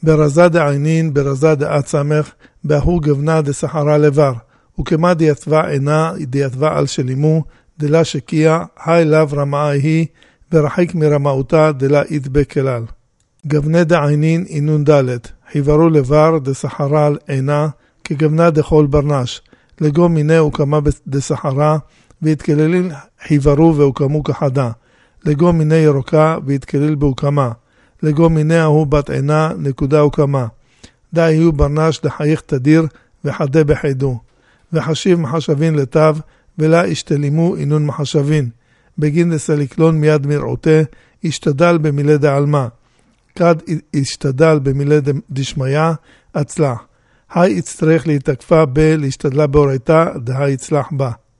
ברזה דעינין, ברזה דעת סמך, באהו גבנה דסחרה לבר, וכמה דיתווה עינה, דיתווה על שלימו, דלה שקיע, היי לאו רמאה היא, ורחיק מרמאותה דלה יתבה כלל. גבנה דעינין אינון דלת, חיברו לבר דסחרה על עינה, כגבנה דחול ברנש, לגו מיני וכמה דסחרה, והתכללים חיברו והוקמו כחדה, לגו מיני ירוקה והתכלל בהוקמה, לגו מיני ההוא בת עינה נקודה הוקמה, די היו ברנש דחייך תדיר וחדה בחידו, וחשיב מחשבין לטב, ולה השתלימו אינון מחשבין, בגין דסליקלון מיד מרעותה, השתדל במילה דעלמה, כד השתדל במילה דשמיה, הצלח, היי יצטרך להתקפה להשתדלה בהורייתה, דה יצלח בה.